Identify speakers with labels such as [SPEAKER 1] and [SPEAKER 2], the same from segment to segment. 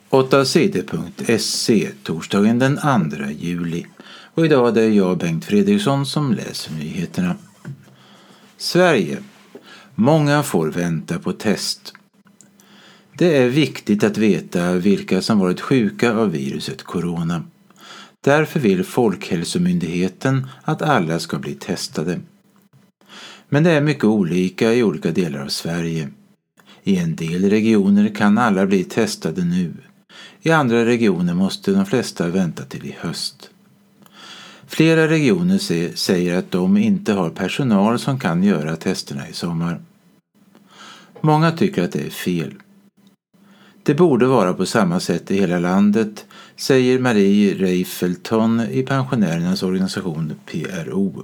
[SPEAKER 1] 8sidor.se torsdagen den 2 juli. Och idag är det jag, Bengt Fredriksson, som läser nyheterna. Sverige. Många får vänta på test. Det är viktigt att veta vilka som varit sjuka av viruset corona. Därför vill Folkhälsomyndigheten att alla ska bli testade. Men det är mycket olika i olika delar av Sverige. I en del regioner kan alla bli testade nu. I andra regioner måste de flesta vänta till i höst. Flera regioner säger att de inte har personal som kan göra testerna i sommar. Många tycker att det är fel. Det borde vara på samma sätt i hela landet, säger Marie Reifelton i pensionärernas organisation PRO.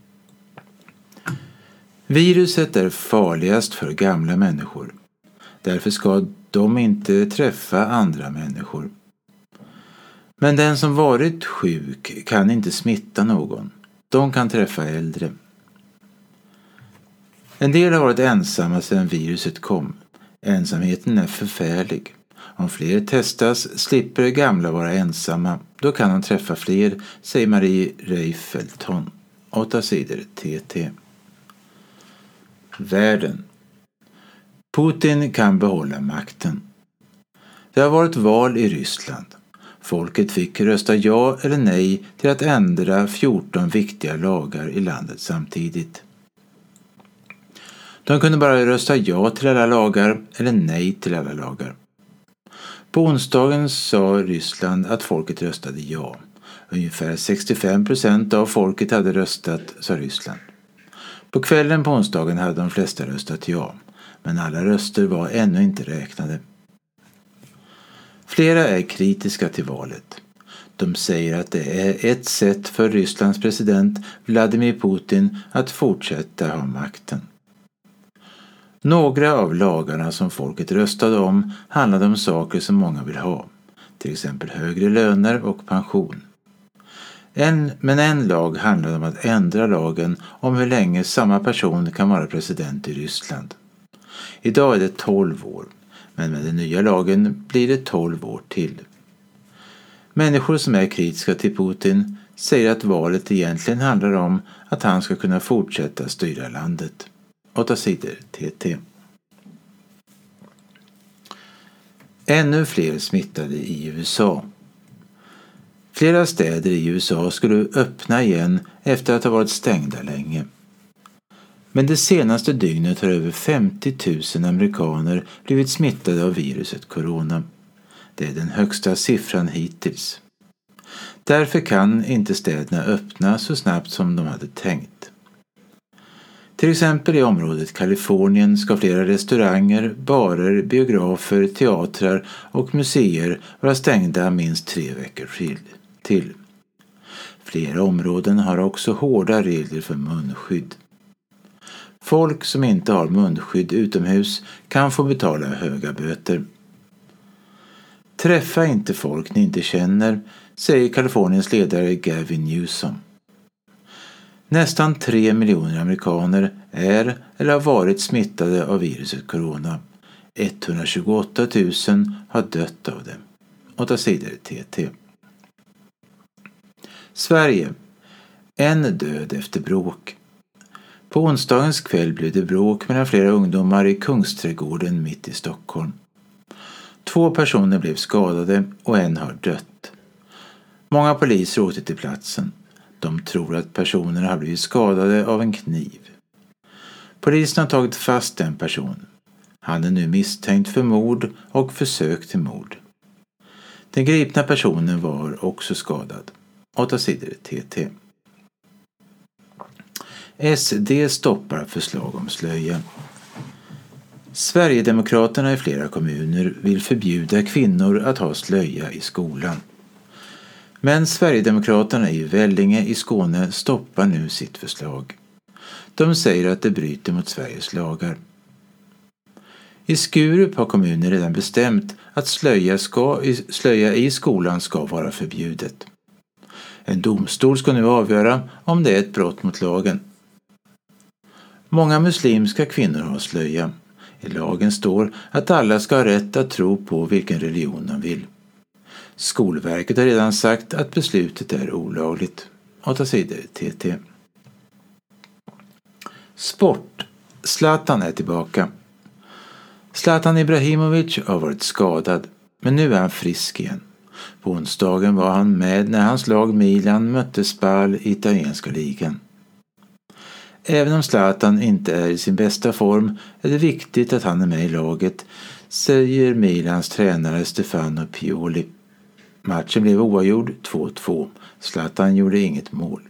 [SPEAKER 1] Viruset är farligast för gamla människor. Därför ska de inte träffa andra människor. Men den som varit sjuk kan inte smitta någon. De kan träffa äldre. En del har varit ensamma sedan viruset kom. Ensamheten är förfärlig. Om fler testas slipper gamla vara ensamma. Då kan de träffa fler, säger Marie Reifelton. 8 sidor TT. Världen. Putin kan behålla makten. Det har varit val i Ryssland. Folket fick rösta ja eller nej till att ändra 14 viktiga lagar i landet samtidigt. De kunde bara rösta ja till alla lagar eller nej till alla lagar. På onsdagen sa Ryssland att folket röstade ja. Ungefär 65% av folket hade röstat, sa Ryssland. På kvällen på onsdagen hade de flesta röstat ja, men alla röster var ännu inte räknade. Flera är kritiska till valet. De säger att det är ett sätt för Rysslands president Vladimir Putin att fortsätta ha makten. Några av lagarna som folket röstade om handlade om saker som många vill ha, till exempel högre löner och pension. Men en lag handlade om att ändra lagen om hur länge samma person kan vara president i Ryssland. Idag är det 12 år, men med den nya lagen blir det 12 år till. Människor som är kritiska till Putin säger att valet egentligen handlar om att han ska kunna fortsätta styra landet. 8 sidor TT. Ännu fler smittade i USA. Flera städer i USA skulle öppna igen efter att ha varit stängda länge. Men det senaste dygnet har över 50 000 amerikaner blivit smittade av viruset corona. Det är den högsta siffran hittills. Därför kan inte städerna öppna så snabbt som de hade tänkt. Till exempel i området Kalifornien ska flera restauranger, barer, biografer, teatrar och museer vara stängda minst 3 veckor till. Flera områden har också hårda regler för munskydd. Folk som inte har munskydd utomhus kan få betala höga böter. Träffa inte folk ni inte känner, säger Kaliforniens ledare Gavin Newsom. Nästan 3 miljoner amerikaner är eller har varit smittade av viruset corona. 128 000 har dött av det. 8 sidor TT. Sverige. En död efter bråk. På onsdagens kväll blev det bråk mellan flera ungdomar i Kungsträdgården mitt i Stockholm. 2 personer blev skadade och en har dött. Många poliser åkte till platsen. De tror att personerna har blivit skadade av en kniv. Polisen har tagit fast en person. Han är nu misstänkt för mord och försök till mord. Den gripna personen var också skadad. 8 sidor TT. SD stoppar förslag om slöja. Sverigedemokraterna i flera kommuner vill förbjuda kvinnor att ha slöja i skolan. Men Sverigedemokraterna i Vellinge i Skåne stoppar nu sitt förslag. De säger att det bryter mot Sveriges lagar. I Skurup har kommunen redan bestämt att slöja i skolan ska vara förbjudet. En domstol ska nu avgöra om det är ett brott mot lagen. Många muslimska kvinnor har slöja. I lagen står att alla ska ha rätt att tro på vilken religion de vill. Skolverket har redan sagt att beslutet är olagligt. 8 sidor TT. Sport. Zlatan är tillbaka. Zlatan Ibrahimovic har varit skadad, men nu är han frisk igen. På onsdagen var han med när hans lag Milan mötte Spal i italienska ligan. Även om Zlatan inte är i sin bästa form är det viktigt att han är med i laget, säger Milans tränare Stefano Pioli. Matchen blev oavgjord 2-2. Zlatan gjorde inget mål.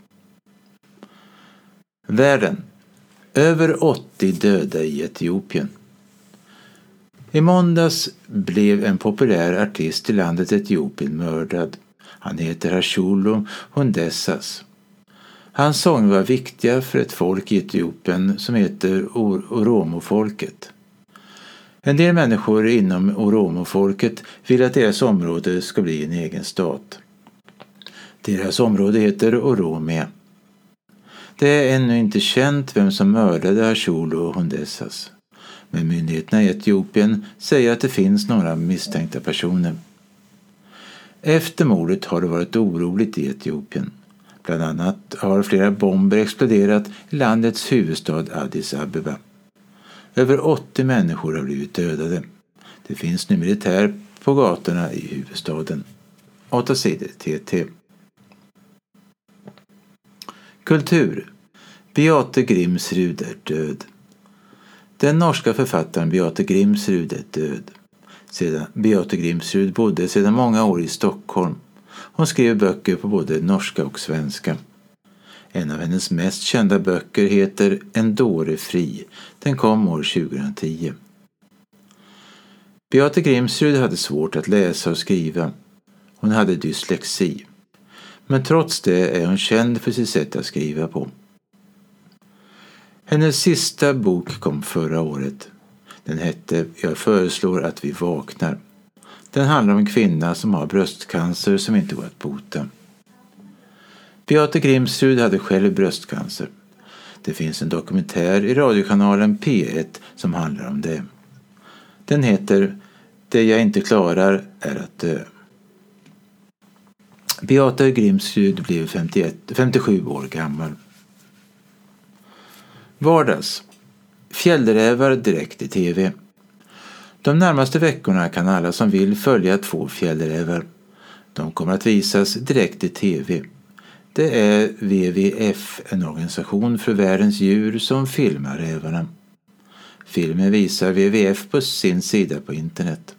[SPEAKER 1] Världen. Över 80 döda i Etiopien. I måndags blev en populär artist i landet Etiopien mördad. Han heter Hashulo Hundessas. Hans sånger var viktiga för ett folk i Etiopien som heter Oromofolket. En del människor inom Oromofolket vill att deras område ska bli en egen stat. Deras område heter Oromia. Det är ännu inte känt vem som mördade Hashulo Hundessas. Men myndigheterna i Etiopien säger att det finns några misstänkta personer. Efter mordet har det varit oroligt i Etiopien. Bland annat har flera bomber exploderat i landets huvudstad Addis Abeba. Över 80 människor har blivit dödade. Det finns nu militär på gatorna i huvudstaden. 8 sidor TT. Kultur. Beate Grimsrud är död. Den norska författaren Beate Grimsrud är död. Beate Grimsrud bodde sedan många år i Stockholm. Hon skrev böcker på både norska och svenska. En av hennes mest kända böcker heter En dåre fri. Den kom år 2010. Beate Grimsrud hade svårt att läsa och skriva. Hon hade dyslexi. Men trots det är hon känd för sitt sätt att skriva på. Hennes sista bok kom förra året. Den hette Jag föreslår att vi vaknar. Den handlar om en kvinna som har bröstcancer som inte går att bota. Beate Grimsrud hade själv bröstcancer. Det finns en dokumentär i radiokanalen P1 som handlar om det. Den heter Det jag inte klarar är att dö. Beate Grimsrud blev 57 år gammal. Vardags. Fjällrävar direkt i tv. De närmaste veckorna kan alla som vill följa 2 fjällrävar. De kommer att visas direkt i tv. Det är WWF, en organisation för världens djur som filmar rävarna. Filmen visar WWF på sin sida på internet.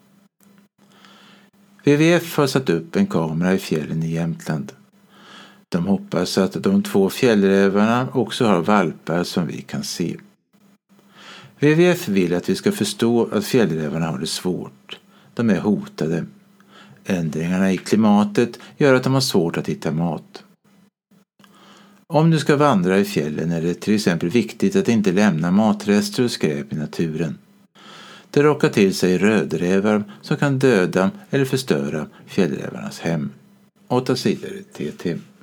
[SPEAKER 1] WWF har satt upp en kamera i fjällen i Jämtland. De hoppas att de 2 fjällrävarna också har valpar som vi kan se. WWF vill att vi ska förstå att fjällrävarna har det svårt. De är hotade. Ändringarna i klimatet gör att de har svårt att hitta mat. Om du ska vandra i fjällen är det till exempel viktigt att inte lämna matrester och skräp i naturen. Det rockar till sig rödrävar som kan döda eller förstöra fjällrävarnas hem. 8 sidor TT.